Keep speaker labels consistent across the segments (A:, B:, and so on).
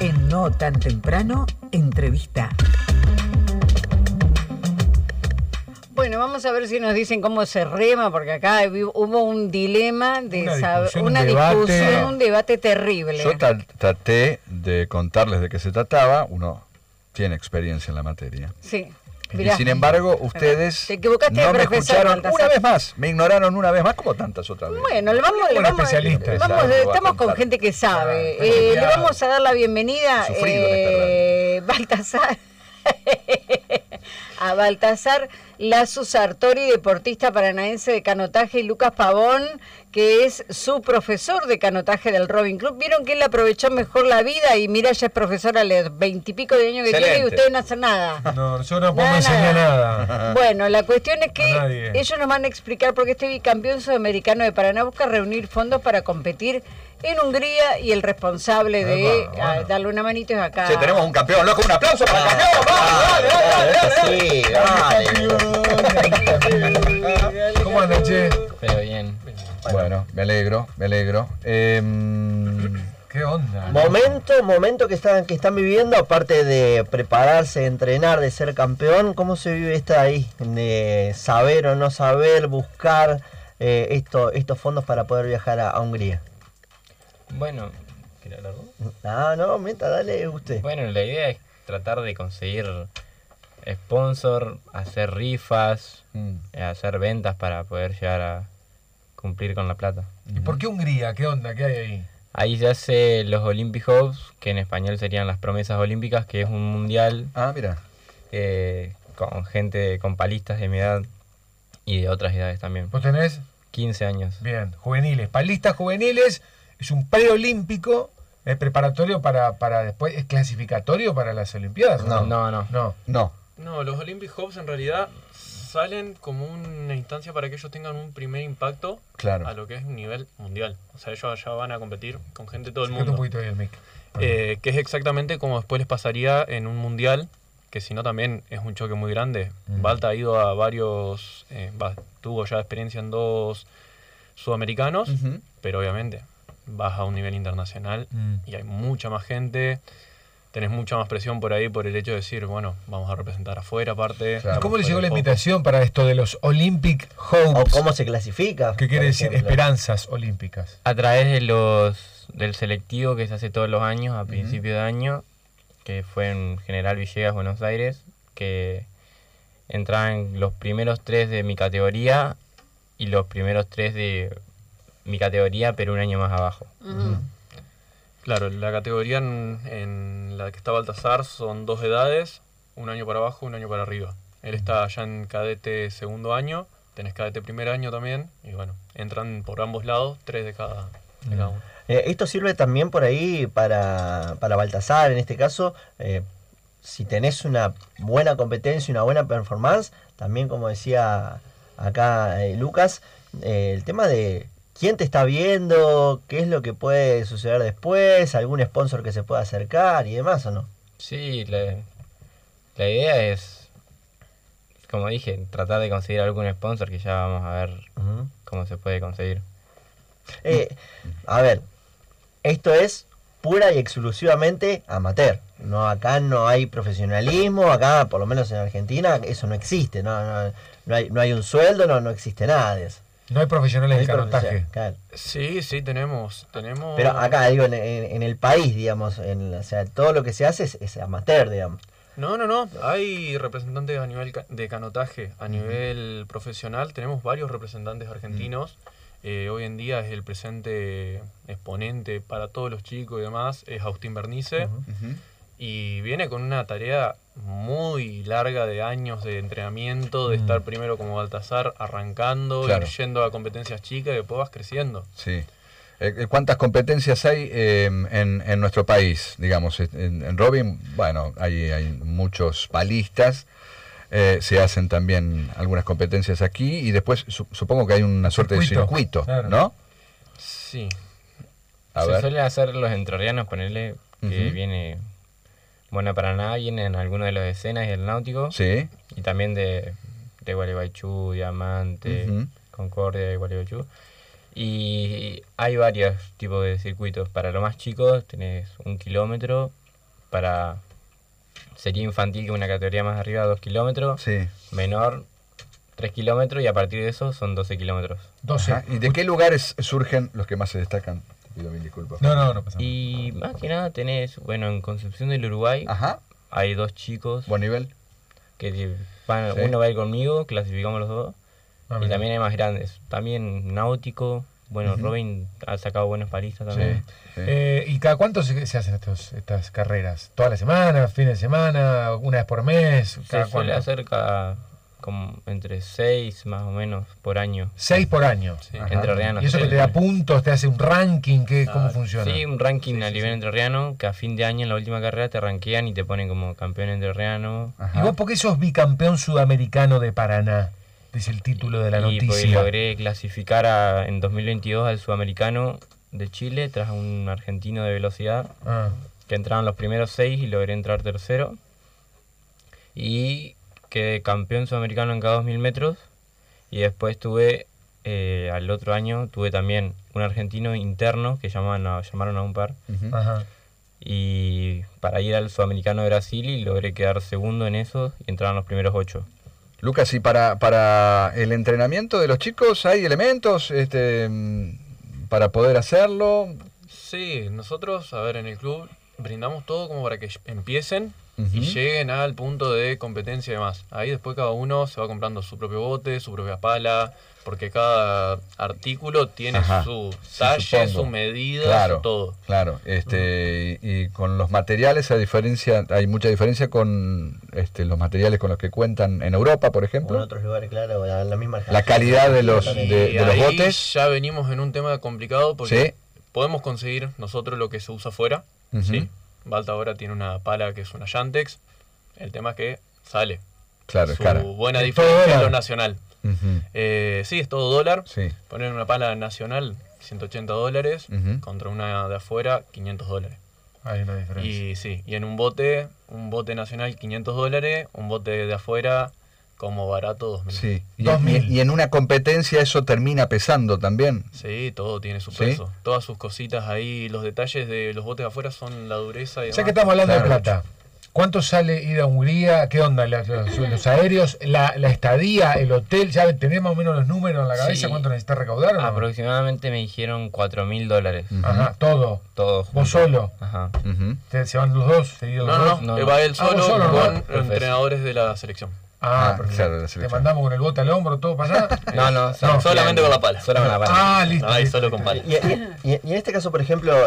A: En No Tan Temprano, entrevista.
B: Bueno, vamos a ver si nos dicen cómo se rema, Porque acá hubo un dilema de discusión, un debate terrible.
C: Yo traté de contarles de qué se trataba. Uno tiene experiencia en la materia.
B: Sí.
C: Y
B: Mirá,
C: sin embargo, ustedes
B: te equivocaste
C: no
B: de
C: me
B: profesor,
C: escucharon
B: Baltasar.
C: una vez más. Me ignoraron una vez más, como tantas otras veces.
B: Bueno, estamos con gente que sabe. Le vamos a dar la bienvenida Baltasar. A Baltasar Lazo Sartori, deportista paranaense de canotaje, y Lucas Pavón, que es su profesor de canotaje del Robin Club. Vieron que él aprovechó mejor la vida y mira, ya es profesor a los 20 y pico de años que tiene y ustedes no hacen nada.
D: No, yo no puedo enseñar nada.
B: Bueno, la cuestión es que ellos nos van a explicar por qué este bicampeón sudamericano de Paraná busca reunir fondos para competir en Hungría, y el responsable de darle una manito es acá.
C: Sí, tenemos un campeón, loco, un aplauso para el campeón.
D: ¿Cómo andan, che?
E: Pero bien.
C: Bueno, me alegro.
D: ¿Qué onda?
F: Momento que están viviendo, aparte de prepararse, entrenar, de ser campeón, ¿cómo se vive esta ahí? De saber o no saber, buscar estos fondos para poder viajar a Hungría.
E: Bueno, ¿quiere hablar vos?
F: No, dale usted.
E: Bueno, la idea es tratar de conseguir sponsor, hacer rifas, hacer ventas para poder llegar a cumplir con la plata.
D: ¿Y por qué Hungría? ¿Qué onda? ¿Qué hay ahí?
E: Ahí se hace los Olympic Hopes, que en español serían las promesas olímpicas, que es un mundial
C: mira.
E: Con gente, con palistas de mi edad y de otras edades también.
D: ¿Vos tenés?
E: 15 años.
D: Bien, juveniles. Palistas juveniles, es un preolímpico, es preparatorio para después, ¿es clasificatorio para las Olimpiadas?
E: No.
G: No, los Olympic Hopes en realidad salen como una instancia para que ellos tengan un primer impacto a lo que es nivel mundial. O sea, ellos allá van a competir con gente de todo el mundo.
D: Un poquito ahí el mic.
G: Que es exactamente como después les pasaría en un mundial, que si no también es un choque muy grande. Balta ha ido a varios, tuvo ya experiencia en 2 sudamericanos, pero obviamente vas a un nivel internacional y hay mucha más gente. Tenés mucha más presión por ahí por el hecho de decir, bueno, vamos a representar afuera aparte.
D: Claro. ¿Cómo le llegó la invitación para esto de los Olympic Hopes?
F: ¿O cómo se clasifica?
D: ¿Qué quiere decir esperanzas olímpicas?
E: A través del selectivo que se hace todos los años, a principio de año, que fue en General Villegas, Buenos Aires, que entraban los primeros 3 de mi categoría y los primeros 3 de mi categoría, pero un año más abajo.
G: Claro, la categoría en la que está Baltasar son 2 edades, un año para abajo, un año para arriba. Él está ya en cadete segundo año, tenés cadete primer año también, y bueno, entran por ambos lados 3 de cada uno.
F: Esto sirve también por ahí para Baltasar, en este caso, si tenés una buena competencia, una buena performance, también como decía acá Lucas, el tema de quién te está viendo, qué es lo que puede suceder después, algún sponsor que se pueda acercar y demás, ¿o no?
E: Sí, la idea es, como dije, tratar de conseguir algún sponsor, que ya vamos a ver cómo se puede conseguir.
F: A ver, esto es pura y exclusivamente amateur. Acá no hay profesionalismo, acá por lo menos en Argentina eso no existe, no hay un sueldo, no existe nada de eso.
D: No hay profesionales de canotaje.
F: Claro.
G: Sí, tenemos.
F: Pero acá, digo, en el país, digamos, o sea, todo lo que se hace es amateur, digamos.
G: No. Hay representantes a nivel de canotaje, a nivel profesional. Tenemos varios representantes argentinos. Hoy en día es el presente exponente para todos los chicos y demás, es Agustín Bernice. Y viene con una tarea muy larga de años de entrenamiento, de estar primero como Baltasar arrancando, ir yendo a competencias chicas y después vas creciendo.
C: Sí. ¿Cuántas competencias hay en nuestro país? Digamos, en Robin, bueno, hay muchos palistas, se hacen también algunas competencias aquí y después supongo que hay una suerte de circuito, claro. ¿No?
G: Sí.
E: Se suelen hacer los entrerrianos, ponerle que viene... Bueno, Paraná vienen algunos de los escenas y el náutico.
C: Sí.
E: Y también de Gualeguaychú, Diamante, Concordia y Gualeguaychú. Y hay varios tipos de circuitos. Para los más chicos tenés 1 kilómetro, sería infantil, que una categoría más arriba, 2 kilómetros,
C: Sí.
E: menor 3 kilómetros y a partir de eso son 12 kilómetros.
D: 12.
C: Ajá. ¿Y de qué lugares surgen los que más se destacan? Te pido mil disculpas.
D: No pasa nada.
E: Y más que nada tenés, bueno, en Concepción del Uruguay
C: Ajá.
E: hay 2 chicos
C: Buen nivel.
E: que van,
C: Sí.
E: uno va a ir conmigo, clasificamos los dos,
D: Ah,
E: y
D: mira.
E: también hay más grandes. También náutico, bueno,
C: Ujú.
E: Robin ha sacado buenos palistas también.
C: Sí.
D: ¿Y cada cuánto se hacen estas carreras? ¿Toda la semana? ¿Fin de semana? ¿Una vez por mes? ¿Cada
E: Se suele
D: cuánto?
E: hacer como entre 6 más o menos por año.
D: 6 por año.
G: Sí.
C: Ajá.
E: Entrerrianos.
D: ¿Y eso que te da puntos? ¿Te hace un ranking? ¿Cómo funciona?
E: Sí, un ranking
G: Sí,
E: a
G: sí,
E: nivel
G: sí.
E: entrerriano, que a fin de año en la última carrera te rankean y te ponen como campeón entrerriano.
C: Ajá.
D: ¿Y vos por qué sos bicampeón sudamericano de Paraná? Dice el título de la
E: Y porque
D: noticia.
E: logré clasificar en 2022 al sudamericano de Chile tras un argentino de velocidad,
D: Ah,
E: que entraron los primeros 6 y logré entrar tercero. Y quedé campeón sudamericano en cada 2000 metros. Y después tuve, al otro año, tuve también un argentino interno que llamaron a un par.
C: Ujú.
D: ajá.
E: Y para ir al sudamericano de Brasil y logré quedar segundo en eso y entraron los primeros 8.
C: Lucas, ¿y para el entrenamiento de los chicos hay elementos para poder hacerlo?
G: Sí, nosotros, a ver, en el club brindamos todo como para que empiecen
C: Ujú.
G: y lleguen al punto de competencia y demás. Ahí después cada uno se va comprando su propio bote, su propia pala, porque cada artículo tiene
C: Ajá.
G: su
C: Sí,
G: talle,
C: supongo.
G: su medida,
C: Claro,
G: su todo.
C: claro. Y con los materiales hay mucha diferencia con los materiales con los que cuentan en Europa, por
F: O en
C: ejemplo.
F: otros lugares, claro, la misma
C: La calidad de los
G: Y
C: de los
G: ahí
C: botes.
G: ya venimos en un tema complicado porque
C: Sí.
G: podemos conseguir nosotros lo que se usa afuera,
C: Ujú.
G: ¿sí? Balta ahora tiene una pala que es una Yantex. El tema es que sale.
C: Claro, es
G: Su
C: cara.
G: buena
D: ¿Es
G: diferencia
D: todo
G: es lo
D: dólar?
G: nacional.
C: Ujú.
G: Sí, es todo dólar.
C: Sí.
G: Poner una pala nacional, $180,
C: Ujú.
G: contra una de afuera, $500.
D: Hay una diferencia.
G: Y sí, y en un bote nacional, $500, un bote de afuera, como barato, 2.000.
C: Sí. Y,
D: 2000.
C: y en una competencia eso termina pesando también.
G: Sí, todo tiene su
C: ¿Sí?
G: peso. Todas sus cositas ahí, los detalles de los botes de afuera son la dureza y
D: Ya
G: demás.
D: que estamos hablando
C: Claro.
D: de plata, ¿cuánto sale ir a Hungría? ¿Qué onda? Los aéreos, la estadía, el hotel, ¿ya tenés más o menos los números en la cabeza?
E: Sí.
D: ¿Cuánto necesitas recaudar? ¿o no?
E: Aproximadamente me dijeron $4.000.
C: Ujú.
D: Ajá, todo.
E: Todos
D: ¿Vos
E: juntos.
D: solo?
E: Ajá.
C: Ujú.
D: ¿Se van los dos? ¿Seguidos
G: No,
D: los
G: no,
D: dos?
G: no,
E: No,
G: va
E: no.
G: él
D: Ah,
G: solo
D: vos solo,
G: con
D: ¿no?
G: entrenadores de la selección.
C: Ah,
D: Perfecto.
C: claro, la
D: ¿Te
C: selección.
D: mandamos con el bote al hombro, todo para allá?
E: No,
G: solamente con la pala.
E: Solo con la pala.
D: Ah, listo.
G: No, ahí
D: listo,
G: solo
D: listo.
G: con pala.
F: Y en este caso, por ejemplo,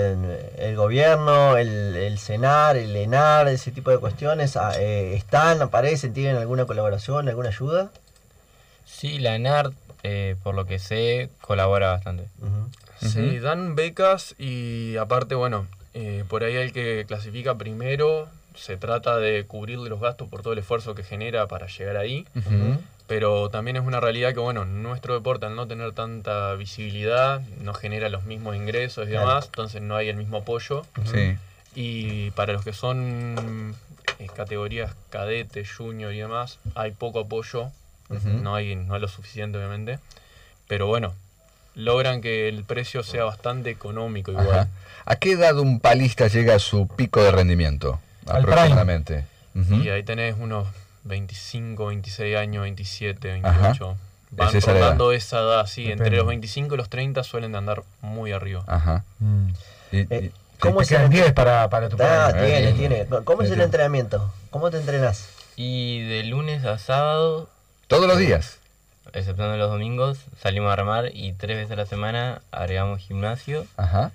F: el gobierno, el CENAR, el ENAR, ese tipo de cuestiones, aparecen, tienen alguna colaboración, alguna ayuda.
E: Sí, la ENAR, por lo que sé, colabora bastante.
F: Ujú.
G: Sí, dan becas y aparte, bueno, por ahí el que clasifica primero se trata de cubrirle los gastos por todo el esfuerzo que genera para llegar ahí.
C: Ujú.
G: Pero también es una realidad que, bueno, nuestro deporte al no tener tanta visibilidad no genera los mismos ingresos y
F: Claro.
G: demás, entonces no hay el mismo apoyo.
C: Sí.
G: Y para los que son categorías cadete, junior y demás, hay poco apoyo,
C: Ujú.
G: no hay lo suficiente obviamente, pero bueno, logran que el precio sea bastante económico igual.
C: Ajá. ¿A qué edad un palista llega a su pico de rendimiento?
D: Al
C: Aproximadamente. Ujú.
G: Y ahí tenés unos 25, 26 años, 27,
C: Ajá.
G: 28. Van
C: Es esa la
G: rondando esa edad, sí,
D: Depende.
G: entre los 25 y los 30 suelen de andar muy arriba.
C: Ajá.
D: Mm.
C: Y-
F: ¿Cómo
D: Te
F: es
D: quedan
F: el
D: 10 para tu país.
F: tiene. ¿Cómo es el entrenamiento? ¿Cómo te entrenás?
E: Y de lunes a sábado,
C: todos los días.
E: exceptuando los domingos, salimos a remar y 3 veces a la semana agregamos gimnasio,
C: Ajá.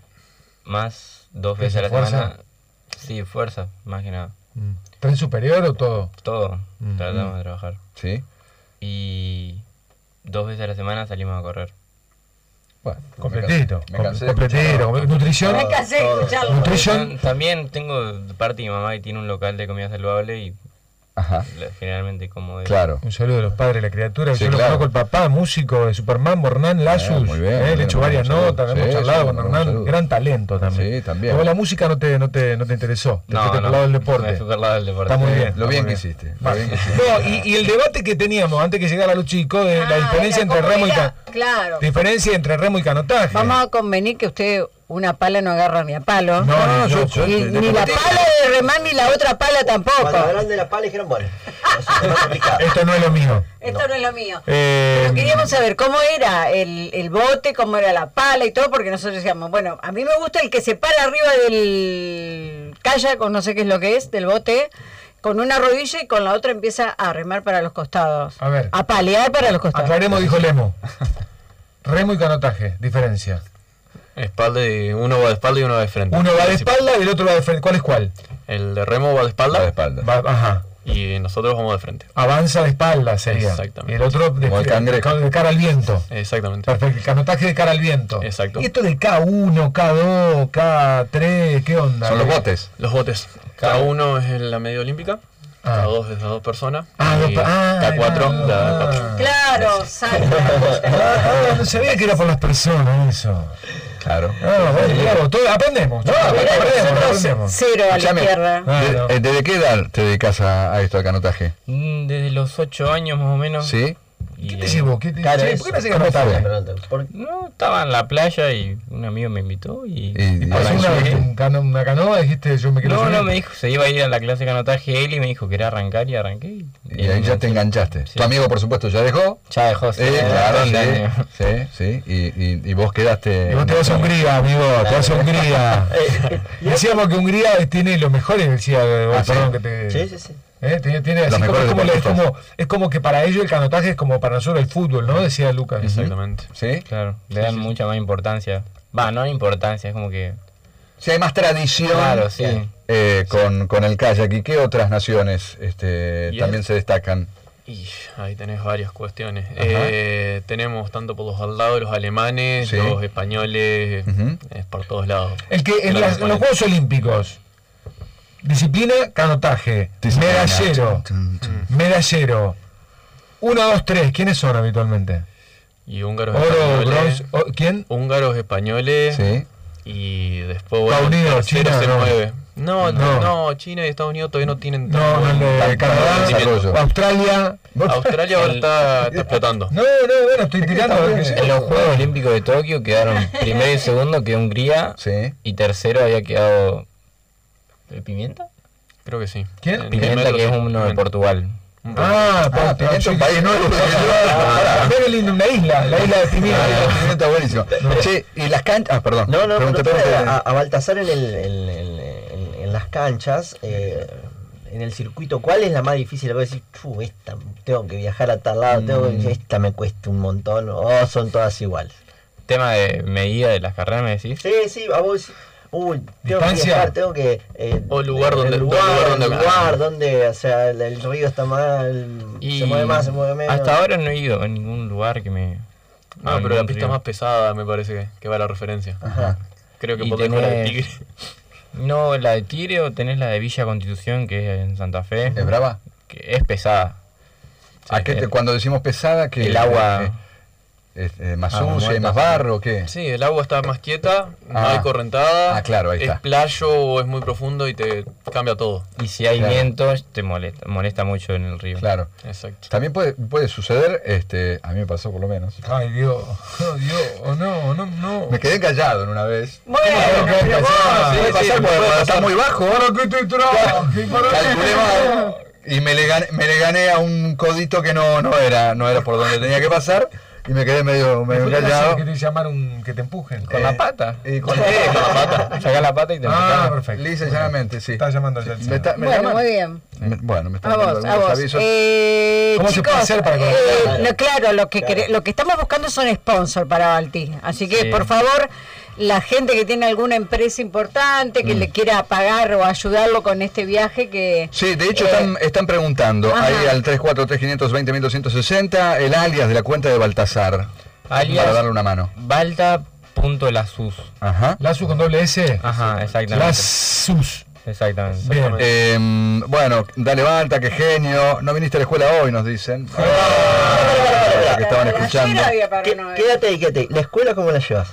E: más 2
D: ¿Fuerza,
E: veces a la
D: fuerza?
E: semana. Sí, fuerza, más que nada.
D: Mm. ¿Tren superior o todo?
E: Todo
D: Mm.
E: tratamos de trabajar.
C: Sí.
E: Y 2 veces a la semana salimos a correr.
C: Bueno,
D: Completito.
C: me cansé de
D: Completito.
C: escucharlo.
D: ¿Nutrición?
B: Me cansé de
F: todo.
B: escucharlo.
D: Nutrición.
E: También tengo de parte de mi mamá que tiene un local de comida saludable y
C: Ajá.
E: generalmente como de...
C: Claro.
D: Un saludo de los padres de la criatura.
C: Sí,
D: Yo lo
C: claro.
D: conozco el papá, músico de Superman, Bornán Lazus.
C: muy bien, muy
D: Le he
C: bien,
D: hecho
C: muy bien,
D: varias
C: un saludo.
D: notas, hemos
C: Sí,
D: charlado
C: sí,
D: con
C: un
D: Hernán.
C: saludo.
D: Gran talento también.
C: Sí, también.
D: Luego la música no te interesó. Te fuiste por el lado del deporte.
E: Me fui por el lado del deporte.
D: Está muy bien.
C: Lo
D: está
C: bien
D: muy
C: que
D: bien.
C: hiciste. Lo bien que hiciste.
D: No, y el debate que teníamos antes que llegara los chicos de la diferencia entre remo y
B: Claro.
D: diferencia entre remo y canotaje.
B: Vamos a convenir que usted una pala no agarra ni a palo.
D: No,
B: Ni la pala de remar ni la otra pala tampoco.
F: Cuando hablaron de la pala dijeron, bueno, eso es más complicado.
D: Esto no es lo mío.
B: Esto no es lo mío. Pero queríamos saber cómo era el bote, cómo era la pala y todo, porque nosotros decíamos, bueno, a mí me gusta el que se para arriba del kayak, o no sé qué es lo que es, del bote, con una rodilla y con la otra empieza a remar para los costados.
D: A ver.
B: A palear para los costados.
D: Aclaremos, dijo Lemo. Remo y canotaje, diferencia.
G: Uno va de espalda y uno va de frente.
D: Uno va de espalda y el otro va de frente. ¿Cuál es cuál?
G: El de remo va de espalda,
C: Va de espalda.
D: Ajá.
G: y nosotros vamos de frente.
D: Avanza de espalda sería.
G: Exactamente.
D: Y el otro
C: Como el cangrejo.
D: de cara al viento.
G: Exactamente.
D: Perfecto, el canotaje de cara al viento.
G: Exacto.
D: ¿Y esto de K1, K2, K3, qué onda?
C: Son los botes.
G: Los botes. Cada uno es en la media olímpica.
D: Ah.
G: Cada dos es de 2 personas.
D: Ah,
G: y
D: ah.
G: K4 da 4.
B: Claro, salta.
D: No sabía que era por las personas eso.
C: Claro.
D: Bueno, claro, aprendemos. Aprendemos.
B: Cero a la
C: Escuchame,
B: izquierda.
D: Claro.
C: ¿Desde qué edad te dedicas a esto, al canotaje?
E: Desde los 8 años más o menos.
C: ¿Sí?
E: Y,
D: ¿Qué te llevó?
F: Claro,
D: Che,
F: eso.
D: ¿por qué no haces
C: ¿Cómo
D: canotaje?
F: Perdón,
E: No, estaba en la playa y un amigo me invitó y
C: Y
D: ¿Pasó una canoa? Dijiste, yo me quiero subir.
E: no, me dijo, se iba a ir a la clase de canotaje él y me dijo que quería arrancar y arranqué.
C: Y ahí ya te enganchaste.
E: Sí.
C: Tu amigo, por supuesto, ya dejó.
E: Ya dejó, sí,
C: Claro,
E: montón de años.
C: sí. Y vos quedaste.
D: Y vos te vas a Hungría, amigo, te vas a Hungría. Decíamos que Hungría tiene los mejores, decía,
C: ¿sí?
D: perdón que te...
F: Sí.
D: Tiene así como,
C: mejores deportistas.
D: es como que para ellos el canotaje es como para nosotros el fútbol, ¿no? Decía Lucas.
G: Exactamente.
C: ¿Sí?
E: Claro, le dan mucha más importancia. No importancia, es como que...
C: Sí, hay más tradición
E: Claro, sí.
C: con el kayak. ¿Y qué otras naciones
G: Y
C: también se destacan?
G: Y ahí tenés varias cuestiones.
C: Ajá.
G: Tenemos tanto por los lados, los alemanes,
C: Sí.
G: los españoles,
C: Ujú.
G: es por todos lados.
D: El que en los Juegos Olímpicos, disciplina, canotaje, medallero, 1, 2, 3, ¿quiénes son habitualmente?
G: Y húngaros,
D: Oro,
G: españoles,
D: bronce, ¿quién?
G: húngaros, españoles,
C: Sí.
G: y después
D: Estados Unidos,
G: el tercero
D: China,
G: se
D: no.
G: mueve. No,
D: No.
G: China y Estados Unidos todavía no tienen
D: No,
G: tan
D: de
G: buen
D: Canadá,
G: rendimiento.
D: Australia.
G: Australia ahora está explotando.
D: No, bueno, estoy tirando.
E: En los Juegos Olímpicos de Tokio quedaron primero y segundo, quedó Hungría,
C: Sí.
E: y tercero había quedado... ¿El Pimienta?
G: Creo que sí.
D: ¿Quién?
G: En
E: Pimienta,
G: metros,
E: que es
G: sí.
E: uno de Portugal.
C: Pimienta es un país nuevo.
D: Qué lindo, una isla, la isla de Pimienta.
C: Pimienta buenísimo. Che, y las canchas. Ah, perdón.
F: No,
C: Pregunté,
F: pero
C: pregunté.
F: a Baltasar en las canchas, en el circuito, ¿cuál es la más difícil? Voy a decir, esta, tengo que viajar a tal lado, esta me cuesta un montón, o son todas iguales.
E: Tema de medida de las carreras, me decís.
F: Sí, a vos, tengo que
D: ¿Distancia?
F: viajar, tengo que...
G: O lugar donde-
F: el
G: donde-
F: lugar donde, o sea, el río está mal,
E: Y
F: se mueve más, se mueve menos.
E: hasta ahora no he ido a ningún lugar que me...
G: No,
E: a
G: pero la
E: ningún
G: pista
E: río.
G: más pesada me parece que va a la referencia.
C: Ajá.
G: Creo que
E: Y
G: por detrás la de
E: tenés-
G: Tigre.
E: No, la de Tigre, o tenés la de Villa Constitución, que es en Santa Fe,
C: ¿Es brava?
E: que es pesada.
C: ¿A qué cuando decimos pesada, que
E: El agua...
C: es más
E: Ah,
C: sucia,
E: muerta,
C: más
E: sí.
C: barro, ¿qué?
G: Sí, el agua está más quieta, no
C: Ah.
G: hay correntada,
C: Ah, claro, ahí
G: es
C: está.
G: playo o es muy profundo y te cambia todo.
E: Y si hay
C: Claro.
E: vientos, te molesta mucho en el río.
C: Claro.
G: Exacto.
C: También puede suceder, a mí me pasó por lo menos.
D: Ay, Dios, no.
C: Me quedé callado en una vez.
B: Bueno, pero vos,
C: Puede pasar porque está muy bajo.
D: ¿Para qué te traje?
C: Calculé mal. Y me le gané a un codito que no era por donde tenía que pasar. Y me quedé medio callado.
D: Que te llamaron, que te empujen.
E: Con la pata.
C: Y con
E: con la pata. Sacás la pata y te
D: Ah,
E: empujás.
D: perfecto.
C: Lisa y llanamente, sí.
D: Está llamando ya el
C: Me
D: señor.
C: está- me
B: bueno,
C: llaman.
B: muy bien.
C: Bueno, me están
B: A
C: dando
B: vos, a
C: algunos
B: vos.
C: avisos.
D: ¿Cómo se puede hacer para conectar?
B: no, claro, lo que estamos buscando son sponsors para Balti. Así que,
E: Sí.
B: por favor, la gente que tiene alguna empresa importante que le quiera pagar o ayudarlo con este viaje que...
C: Sí, de hecho están preguntando
B: Ajá.
C: ahí al 343-520-1260 el alias de la cuenta de Baltasar.
E: Alias
C: Para darle una mano.
E: Balta.lasus.
C: Ajá.
D: Lazu con doble S.
E: Ajá, exactamente.
D: Lazus.
E: Exactamente.
D: Bien.
C: Bueno, dale Balta, qué genio. No viniste a la escuela hoy, nos dicen. Que estaban escuchando.
B: Ayer había para
F: ¿Qué-
B: no-
F: Quédate ahí. ¿La escuela cómo la llevas?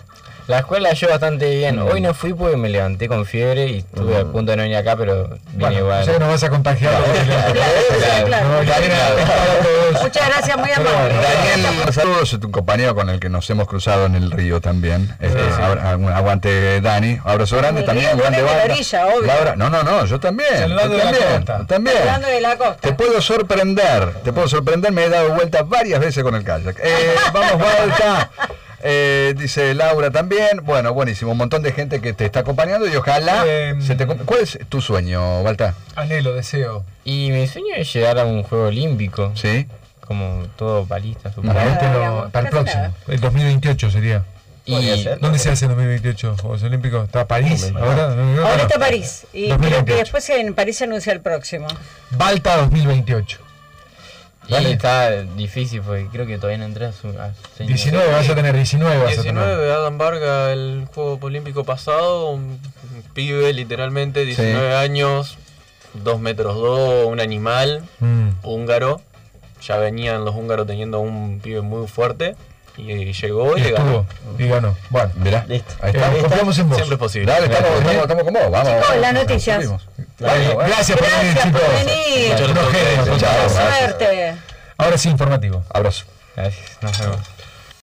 E: La escuela yo bastante bien. Hoy no fui porque me levanté con fiebre y estuve a punto de no venir acá, pero vine
D: Bueno,
E: igual.
D: ya que nos vas a contagiar.
B: Claro.
D: No, Daniel,
B: Muchas gracias, muy amable.
C: Daniel, saludos, es tu compañero con el que nos hemos cruzado en el río también. Aguante Dani, abrazo grande
B: El
C: también,
B: río
C: grande
B: viene de la
C: Walter.
B: orilla, obvio.
C: Laura, no, yo también.
D: Saludando
C: yo
D: de la
C: también,
D: costa.
C: yo también.
B: Hablando de la costa.
C: Te puedo sorprender, me he dado vueltas varias veces con el kayak. Vamos, Walter. Dice Laura también. Bueno, buenísimo, un montón de gente que te está acompañando y ojalá ¿Cuál es tu sueño, Walter?
D: Anhelo, deseo.
E: Y mi sueño es llegar a un juego olímpico.
C: Sí.
E: Como todo palista, supongo.
D: Para
B: digamos,
D: para el
B: casi
D: próximo.
B: nada.
D: El 2028 sería.
F: Podría
E: Y
F: ser.
D: ¿Dónde se hace el 2028? ¿Juegos Olímpicos? ¿Está París? Ahora
B: Ahora está París. Y creo
D: 2028.
B: que después en París se anuncia el próximo.
D: Balta 2028.
E: Y está difícil porque creo que todavía no entré a
D: 19, vas a tener 19. Vas a tener.
G: 19, Adam Varga, el Juego Olímpico pasado, un pibe literalmente, 19 años, 2 metros 2, un animal, húngaro. Ya venían los húngaros teniendo un pibe muy fuerte y llegó y le ganó.
D: Y ganó. Bueno,
C: Mirá,
F: Listo.
C: ahí está.
D: confiamos en vos.
G: Siempre es posible.
C: Dale, estamos con vos. Vamos.
B: Chicos,
C: vamos.
B: las noticias.
C: Subimos. Bueno,
D: Gracias por venir,
B: Gracias
D: chicos.
B: por venir.
G: Muchas
D: Unos
G: gracias.
D: genios,
C: Chao,
D: total.
C: gracias.
B: Suerte.
D: Ahora sí, informativo.
C: Abrazo.
E: Gracias, nos vemos.